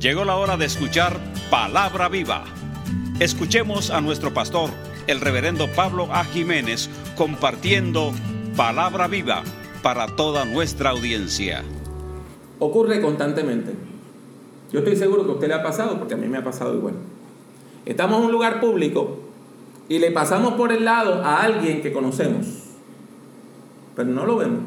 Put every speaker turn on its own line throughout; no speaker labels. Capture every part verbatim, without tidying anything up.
Llegó la hora de escuchar Palabra Viva. Escuchemos a nuestro pastor, el reverendo Pablo A. Jiménez, compartiendo Palabra Viva para toda nuestra audiencia.
Ocurre constantemente. Yo estoy seguro que a usted le ha pasado, porque a mí me ha pasado igual. Estamos en un lugar público y le pasamos por el lado a alguien que conocemos, pero no lo vemos.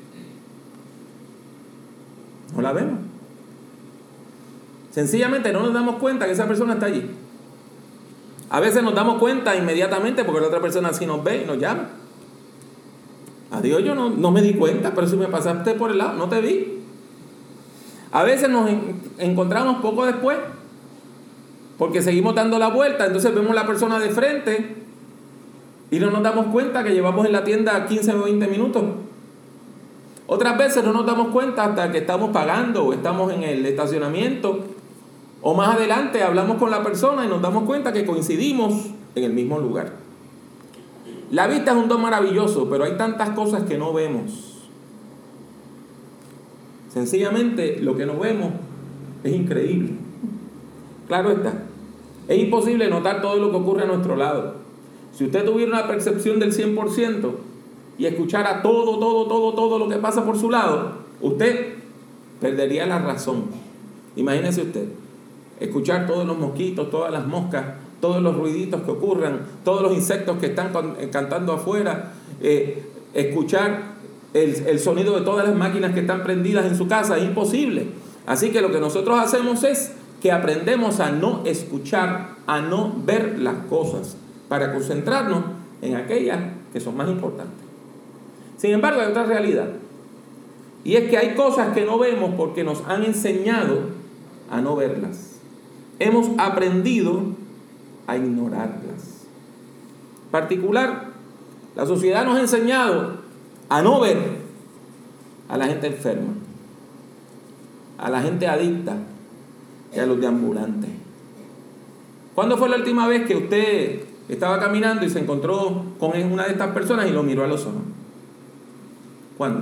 No la vemos. Sencillamente no nos damos cuenta que esa persona está allí. A veces nos damos cuenta inmediatamente porque la otra persona sí nos ve y nos llama. Adiós, yo no, no me di cuenta, pero si me pasaste por el lado, no te vi. A veces nos en, encontramos poco después porque seguimos dando la vuelta, entonces vemos a la persona de frente y no nos damos cuenta que llevamos en la tienda quince o veinte minutos. Otras veces no nos damos cuenta hasta que estamos pagando o estamos en el estacionamiento, o más adelante hablamos con la persona y nos damos cuenta que coincidimos en el mismo lugar. La vista es un don maravilloso, pero hay tantas cosas que no vemos. Sencillamente lo que no vemos es increíble. Claro está, es imposible notar todo lo que ocurre a nuestro lado. Si usted tuviera una percepción del cien por ciento y escuchara todo, todo, todo, todo lo que pasa por su lado, usted perdería la razón. Imagínese usted, escuchar todos los mosquitos, todas las moscas, todos los ruiditos que ocurran, todos los insectos que están cantando afuera, eh, escuchar el, el sonido de todas las máquinas que están prendidas en su casa, es imposible. Así que lo que nosotros hacemos es que aprendemos a no escuchar, a no ver las cosas, para concentrarnos en aquellas que son más importantes. Sin embargo, hay otra realidad, y es que hay cosas que no vemos porque nos han enseñado a no verlas. Hemos aprendido a ignorarlas. En particular, la sociedad nos ha enseñado a no ver a la gente enferma, a la gente adicta y a los deambulantes. ¿Cuándo fue la última vez que usted estaba caminando y se encontró con una de estas personas y lo miró a los ojos? ¿Cuándo?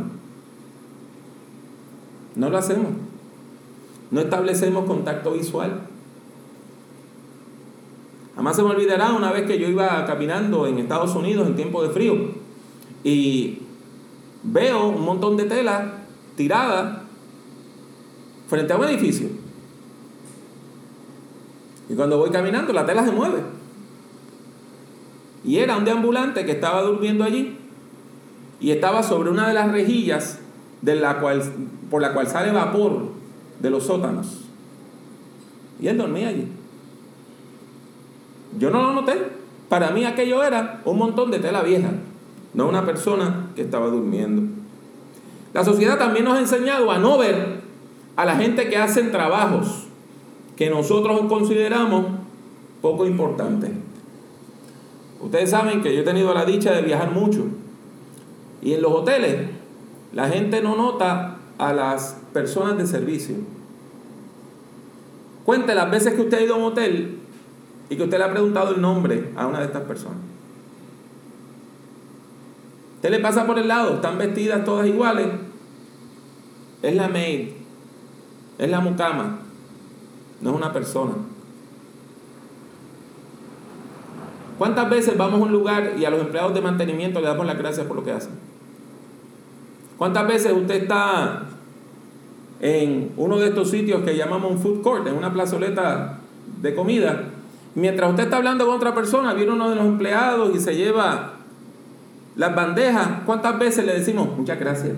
No lo hacemos. No establecemos contacto visual. Jamás se me olvidará una vez que yo iba caminando en Estados Unidos en tiempo de frío y veo un montón de tela tirada frente a un edificio. Y cuando voy caminando, la tela se mueve. Y era un deambulante que estaba durmiendo allí y estaba sobre una de las rejillas de la cual, por la cual sale vapor de los sótanos. Y él dormía allí. Yo no lo noté. Para mí aquello era un montón de tela vieja, no una persona que estaba durmiendo. La sociedad también nos ha enseñado a no ver a la gente que hacen trabajos que nosotros consideramos poco importantes. Ustedes saben que yo he tenido la dicha de viajar mucho, y en los hoteles la gente no nota a las personas de servicio. Cuente las veces que usted ha ido a un hotel y que usted le ha preguntado el nombre a una de estas personas. Usted le pasa por el lado, están vestidas todas iguales. Es la maid, es la mucama, no es una persona. ¿Cuántas veces vamos a un lugar y a los empleados de mantenimiento le damos las gracias por lo que hacen? ¿Cuántas veces usted está en uno de estos sitios que llamamos un food court, en una plazoleta de comida, mientras usted está hablando con otra persona, viene uno de los empleados y se lleva las bandejas? ¿Cuántas veces le decimos muchas gracias?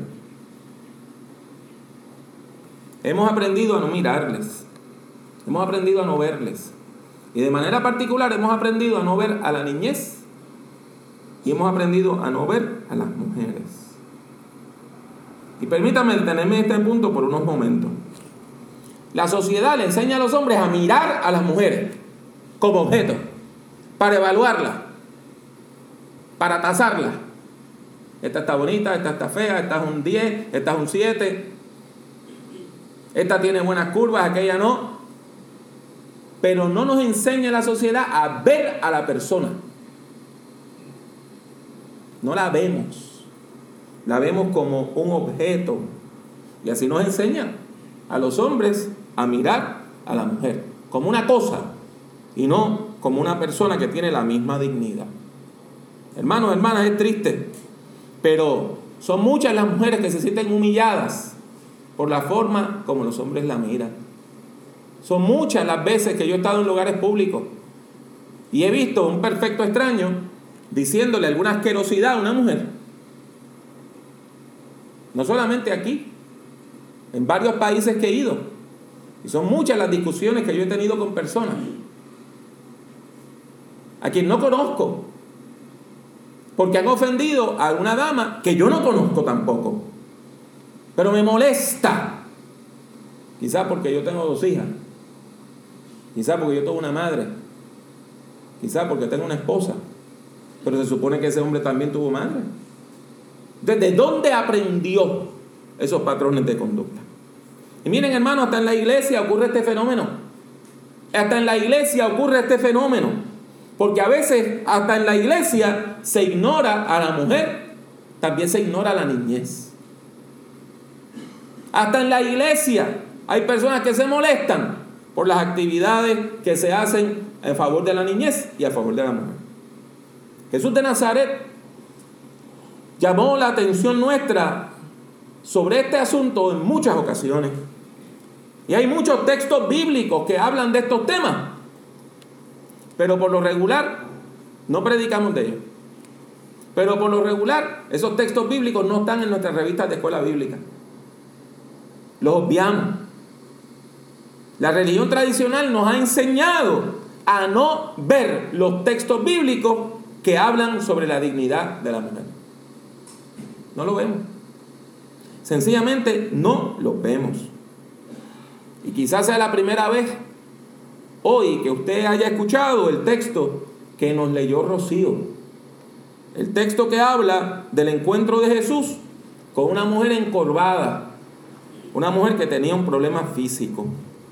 Hemos aprendido a no mirarles, hemos aprendido a no verles, y de manera particular hemos aprendido a no ver a la niñez y hemos aprendido a no ver a las mujeres. Y permítame detenerme en este punto por unos momentos. La sociedad le enseña a los hombres a mirar a las mujeres como objetos, para evaluarlas, para tasarlas. Esta está bonita, esta está fea, esta es un diez, esta es un siete, esta tiene buenas curvas, aquella no. Pero no nos enseña la sociedad a ver a la persona. No la vemos. La vemos como un objeto. Y así nos enseña a los hombres a mirar a la mujer como una cosa y no como una persona que tiene la misma dignidad. Hermanos, hermanas, es triste, pero son muchas las mujeres que se sienten humilladas por la forma como los hombres la miran. Son muchas las veces que yo he estado en lugares públicos y he visto un perfecto extraño diciéndole alguna asquerosidad a una mujer. No solamente aquí, en varios países que he ido. Y son muchas las discusiones que yo he tenido con personas a quien no conozco, porque han ofendido a una dama que yo no conozco tampoco, pero me molesta. Quizás porque yo tengo dos hijas, quizás porque yo tengo una madre, quizás porque tengo una esposa, pero se supone que ese hombre también tuvo madre. ¿Desde dónde aprendió esos patrones de conducta? Y miren, hermanos, hasta en la iglesia ocurre este fenómeno. Hasta en la iglesia ocurre este fenómeno. Porque a veces, hasta en la iglesia, se ignora a la mujer, también se ignora a la niñez. Hasta en la iglesia hay personas que se molestan por las actividades que se hacen en favor de la niñez y a favor de la mujer. Jesús de Nazaret llamó la atención nuestra sobre este asunto en muchas ocasiones. Y hay muchos textos bíblicos que hablan de estos temas. Pero por lo regular, no predicamos de ellos. Pero por lo regular, esos textos bíblicos no están en nuestras revistas de escuela bíblica. Los obviamos. La religión tradicional nos ha enseñado a no ver los textos bíblicos que hablan sobre la dignidad de la mujer. No lo vemos. Sencillamente no lo vemos. Y quizás sea la primera vez hoy que usted haya escuchado el texto que nos leyó Rocío. El texto que habla del encuentro de Jesús con una mujer encorvada, una mujer que tenía un problema físico.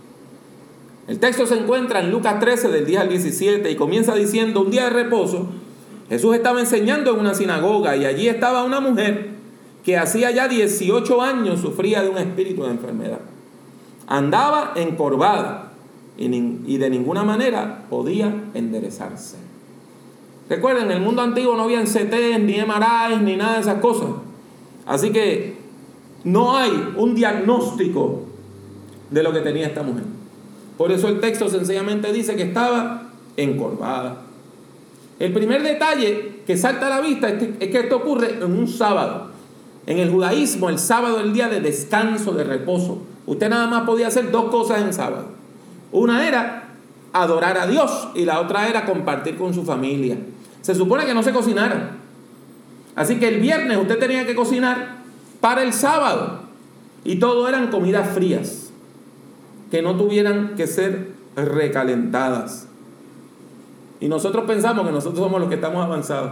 El texto se encuentra en Lucas trece, del diez al diecisiete, y comienza diciendo: un día de reposo, Jesús estaba enseñando en una sinagoga, y allí estaba una mujer que hacía ya dieciocho años sufría de un espíritu de enfermedad. Andaba encorvada y, y de ninguna manera podía enderezarse. Recuerden, en el mundo antiguo no habían C T, ni M R Is, ni nada de esas cosas. Así que no hay un diagnóstico de lo que tenía esta mujer. Por eso el texto sencillamente dice que estaba encorvada. El primer detalle que salta a la vista es que, es que esto ocurre en un sábado. En el judaísmo, el sábado es el día de descanso, de reposo. Usted nada más podía hacer dos cosas en sábado. Una era adorar a Dios y la otra era compartir con su familia. Se supone que no se cocinara. Así que el viernes usted tenía que cocinar para el sábado. Y todo eran comidas frías, que no tuvieran que ser recalentadas. Y nosotros pensamos que nosotros somos los que estamos avanzados.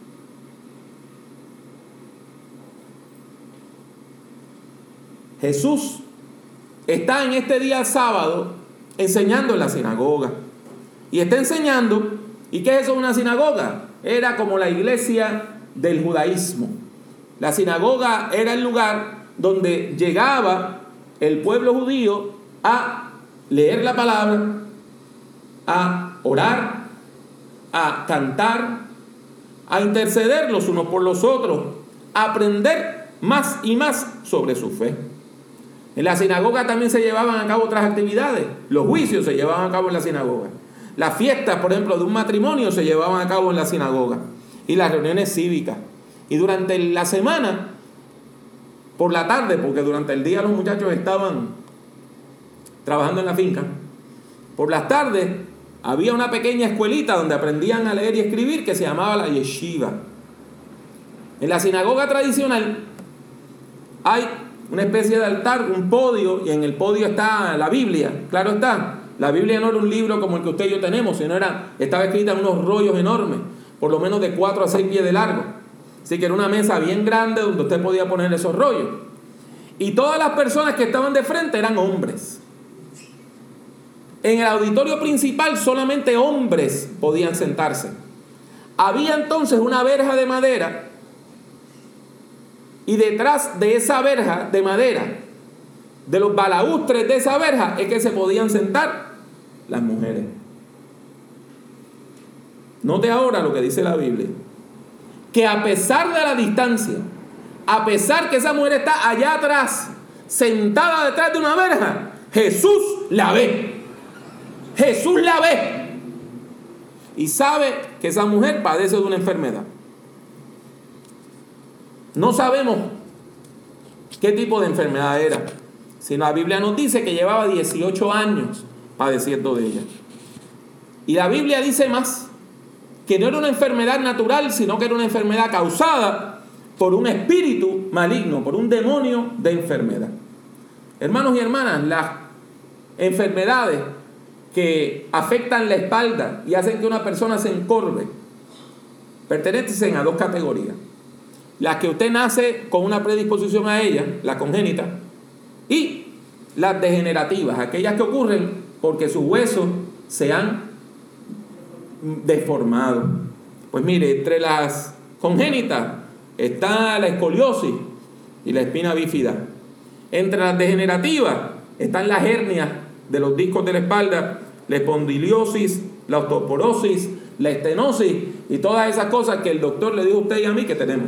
Jesús está en este día sábado enseñando en la sinagoga. Y está enseñando. ¿Y qué es eso, una sinagoga? Era como la iglesia del judaísmo. La sinagoga era el lugar donde llegaba el pueblo judío a leer la palabra, a orar, a cantar, a interceder los unos por los otros, a aprender más y más sobre su fe. En la sinagoga también se llevaban a cabo otras actividades. Los juicios se llevaban a cabo en la sinagoga. Las fiestas, por ejemplo, de un matrimonio se llevaban a cabo en la sinagoga. Y las reuniones cívicas. Y durante la semana, por la tarde, porque durante el día los muchachos estaban trabajando en la finca, por las tardes había una pequeña escuelita donde aprendían a leer y escribir que se llamaba la yeshiva. En la sinagoga tradicional hay una especie de altar, un podio, y en el podio está la Biblia. Claro está, la Biblia no era un libro como el que usted y yo tenemos, sino era, estaba escrita en unos rollos enormes, por lo menos de cuatro a seis pies de largo. Así que era una mesa bien grande donde usted podía poner esos rollos. Y todas las personas que estaban de frente eran hombres. En el auditorio principal solamente hombres podían sentarse. Había entonces una verja de madera, y detrás de esa verja de madera de los balaustres de esa verja es que se podían sentar las mujeres. Note ahora lo que dice la Biblia, que a pesar de la distancia, a pesar que esa mujer está allá atrás, sentada detrás de una verja, Jesús la ve. Jesús la ve. Y sabe que esa mujer padece de una enfermedad. No sabemos qué tipo de enfermedad era, sino la Biblia nos dice que llevaba dieciocho años padeciendo de ella. Y la Biblia dice más, que no era una enfermedad natural, sino que era una enfermedad causada por un espíritu maligno, por un demonio de enfermedad. Hermanos y hermanas, las enfermedades que afectan la espalda y hacen que una persona se encorve pertenecen a dos categorías: las que usted nace con una predisposición a ella, la congénita, y las degenerativas, aquellas que ocurren porque sus huesos se han deformado. Pues mire, entre las congénitas está la escoliosis y la espina bífida. Entre las degenerativas están las hernias de los discos de la espalda, la espondiliosis, la osteoporosis, la estenosis y todas esas cosas que el doctor le dijo a usted y a mí que tenemos.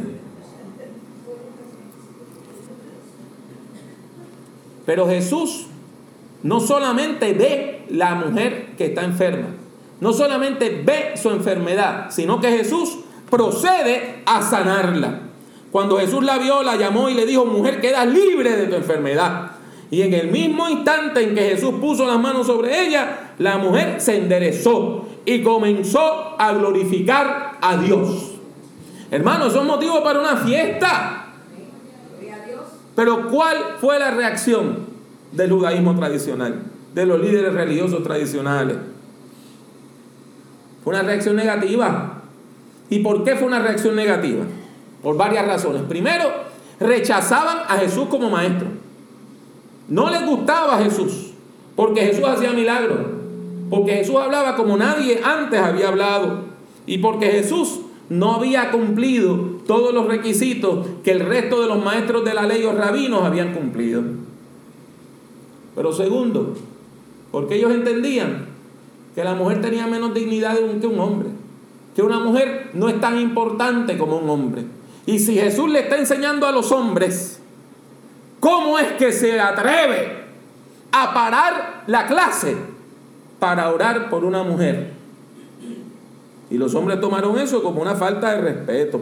Pero Jesús no solamente ve la mujer que está enferma, no solamente ve su enfermedad, sino que Jesús procede a sanarla. Cuando Jesús la vio, la llamó y le dijo: mujer, quedas libre de tu enfermedad. Y en el mismo instante en que Jesús puso las manos sobre ella, la mujer se enderezó y comenzó a glorificar a Dios. Hermanos, son motivos para una fiesta. Pero ¿cuál fue la reacción del judaísmo tradicional, de los líderes religiosos tradicionales? Fue una reacción negativa. ¿Y por qué fue una reacción negativa? Por varias razones. Primero, rechazaban a Jesús como maestro. No les gustaba a Jesús, porque Jesús hacía milagros, porque Jesús hablaba como nadie antes había hablado, y porque Jesús no había cumplido todos los requisitos que el resto de los maestros de la ley o rabinos habían cumplido. Pero segundo, porque ellos entendían que la mujer tenía menos dignidad que un hombre, que una mujer no es tan importante como un hombre. Y si Jesús le está enseñando a los hombres, ¿cómo es que se atreve a parar la clase para orar por una mujer? Y los hombres tomaron eso como una falta de respeto.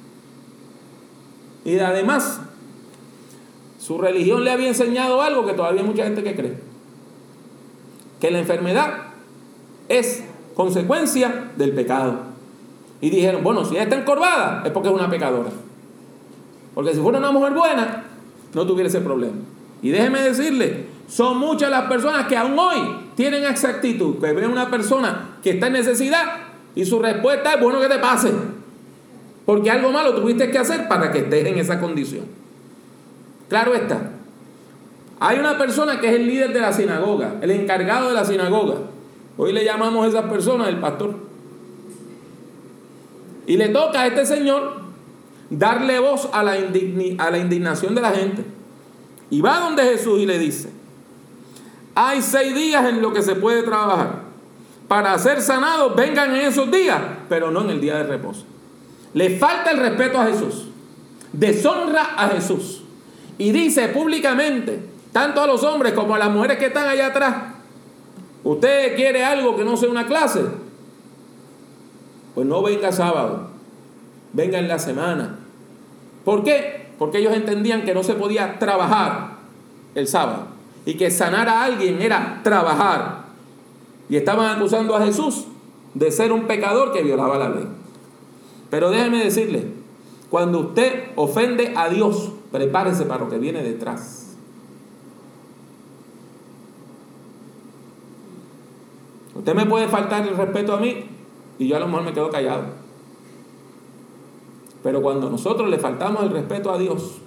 Y además, su religión le había enseñado algo que todavía hay mucha gente que cree: que la enfermedad es consecuencia del pecado. Y dijeron: bueno, si ella está encorvada es porque es una pecadora, porque si fuera una mujer buena no tuviera ese problema. Y déjeme decirle, son muchas las personas que aún hoy tienen esa actitud, que ven a una persona que está en necesidad y su respuesta es: bueno, que te pase, porque algo malo tuviste que hacer para que estés en esa condición. Claro está, hay una persona que es el líder de la sinagoga, el encargado de la sinagoga. Hoy le llamamos a esa persona el pastor. Y le toca a este señor darle voz a la, indigni- a la indignación de la gente. Y va donde Jesús y le dice: hay seis días en los que se puede trabajar. Para ser sanados, vengan en esos días, pero no en el día de reposo. Le falta el respeto a Jesús, deshonra a Jesús, y dice públicamente, tanto a los hombres como a las mujeres que están allá atrás: ¿usted quiere algo que no sea una clase? Pues no venga sábado, venga en la semana. ¿Por qué? Porque ellos entendían que no se podía trabajar el sábado, y que sanar a alguien era trabajar. Y estaban acusando a Jesús de ser un pecador que violaba la ley. Pero déjeme decirle, cuando usted ofende a Dios, prepárese para lo que viene detrás. Usted me puede faltar el respeto a mí y yo a lo mejor me quedo callado. Pero cuando nosotros le faltamos el respeto a Dios,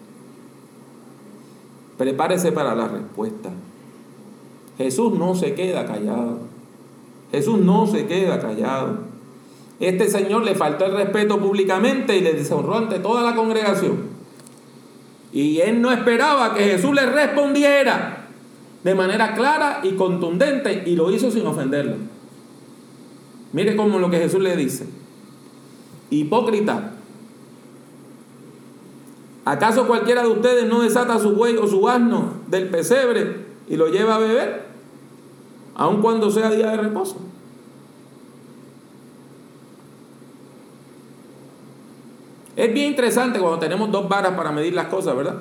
prepárese para la respuesta. Jesús no se queda callado. Jesús no se queda callado. Este señor le faltó el respeto públicamente y le deshonró ante toda la congregación. Y él no esperaba que Jesús le respondiera de manera clara y contundente, y lo hizo sin ofenderlo. Mire cómo lo que Jesús le dice: hipócrita, ¿acaso cualquiera de ustedes no desata su buey o su asno del pesebre y lo lleva a beber, aun cuando sea día de reposo? Es bien interesante cuando tenemos dos varas para medir las cosas, ¿verdad?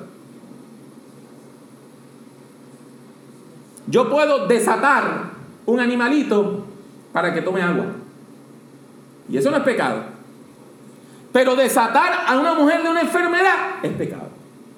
Yo puedo desatar un animalito para que tome agua, y eso no es pecado. Pero desatar a una mujer de una enfermedad es pecado.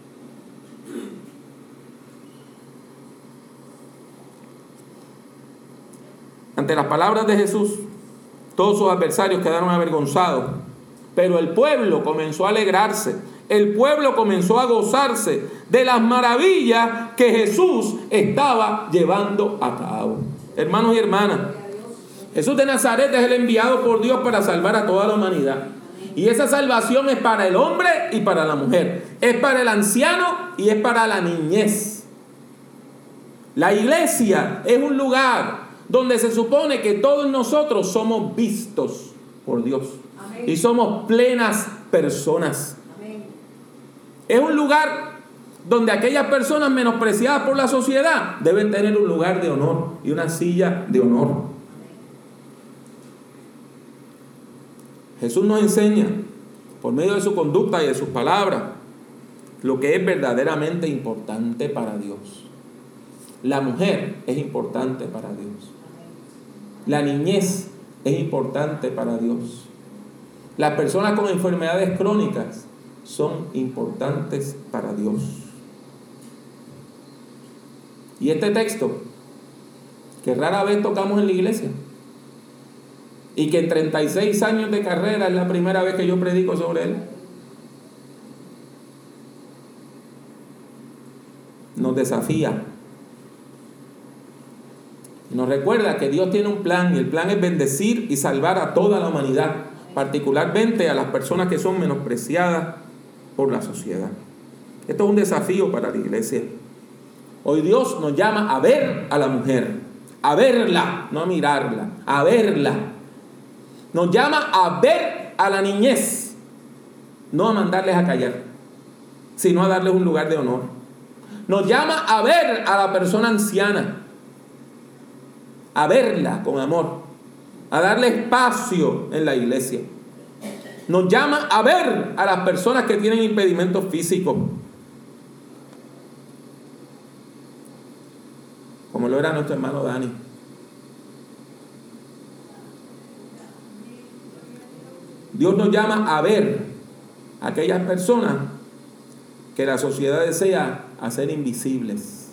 Ante las palabras de Jesús, todos sus adversarios quedaron avergonzados, pero el pueblo comenzó a alegrarse. El pueblo comenzó a gozarse de las maravillas que Jesús estaba llevando a cabo. Hermanos y hermanas, Jesús de Nazaret es el enviado por Dios para salvar a toda la humanidad. Y esa salvación es para el hombre y para la mujer. Es para el anciano y es para la niñez. La iglesia es un lugar donde se supone que todos nosotros somos vistos por Dios. Amén. Y somos plenas personas. Amén. Es un lugar donde aquellas personas menospreciadas por la sociedad deben tener un lugar de honor y una silla de honor. Amén. Jesús nos enseña, por medio de su conducta y de sus palabras, lo que es verdaderamente importante para Dios. La mujer es importante para Dios. La niñez es importante para Dios. Las personas con enfermedades crónicas son importantes para Dios. Y este texto, que rara vez tocamos en la iglesia, y que en treinta y seis años de carrera es la primera vez que yo predico sobre él, nos desafía. Nos recuerda que Dios tiene un plan, y el plan es bendecir y salvar a toda la humanidad, particularmente a las personas que son menospreciadas por la sociedad. Esto es un desafío para la iglesia. Hoy Dios nos llama a ver a la mujer, a verla, no a mirarla, a verla. Nos llama a ver a la niñez, no a mandarles a callar, sino a darles un lugar de honor. Nos llama a ver a la persona anciana, a verla con amor, a darle espacio en la iglesia. Nos llama a ver a las personas que tienen impedimentos físicos, como lo era nuestro hermano Dani. Dios nos llama a ver a aquellas personas que la sociedad desea hacer invisibles.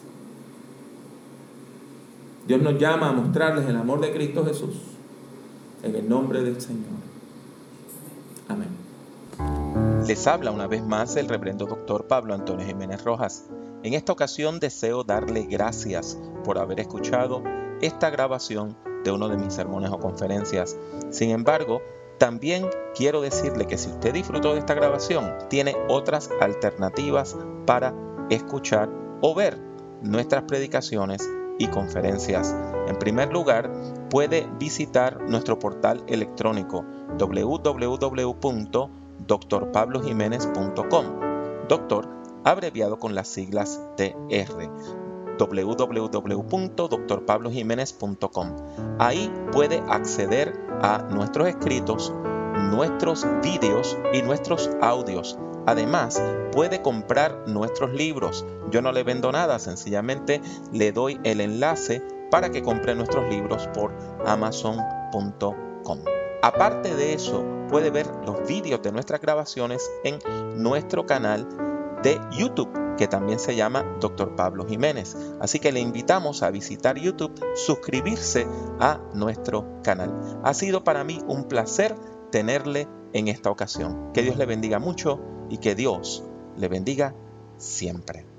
Dios nos llama a mostrarles el amor de Cristo Jesús en el nombre del Señor. Amén.
Les habla una vez más el reverendo doctor Pablo Antonio Jiménez Rojas. En esta ocasión deseo darle gracias por haber escuchado esta grabación de uno de mis sermones o conferencias. Sin embargo, también quiero decirle que si usted disfrutó de esta grabación, tiene otras alternativas para escuchar o ver nuestras predicaciones y conferencias. En primer lugar, puede visitar nuestro portal electrónico doble u doble u doble u punto doctor pablo jiménez punto com, doctor abreviado con las siglas D R, doble u doble u doble u punto doctor pablo jiménez punto com. Ahí puede acceder a nuestros escritos, nuestros vídeos y nuestros audios. Además, puede comprar nuestros libros. Yo no le vendo nada, sencillamente le doy el enlace para que compre nuestros libros por amazon punto com. Aparte de eso, puede ver los vídeos de nuestras grabaciones en nuestro canal de YouTube, que también se llama doctor Pablo Jiménez. Así que le invitamos a visitar YouTube, suscribirse a nuestro canal. Ha sido para mí un placer tenerle en esta ocasión. Que Dios le bendiga mucho y que Dios le bendiga siempre.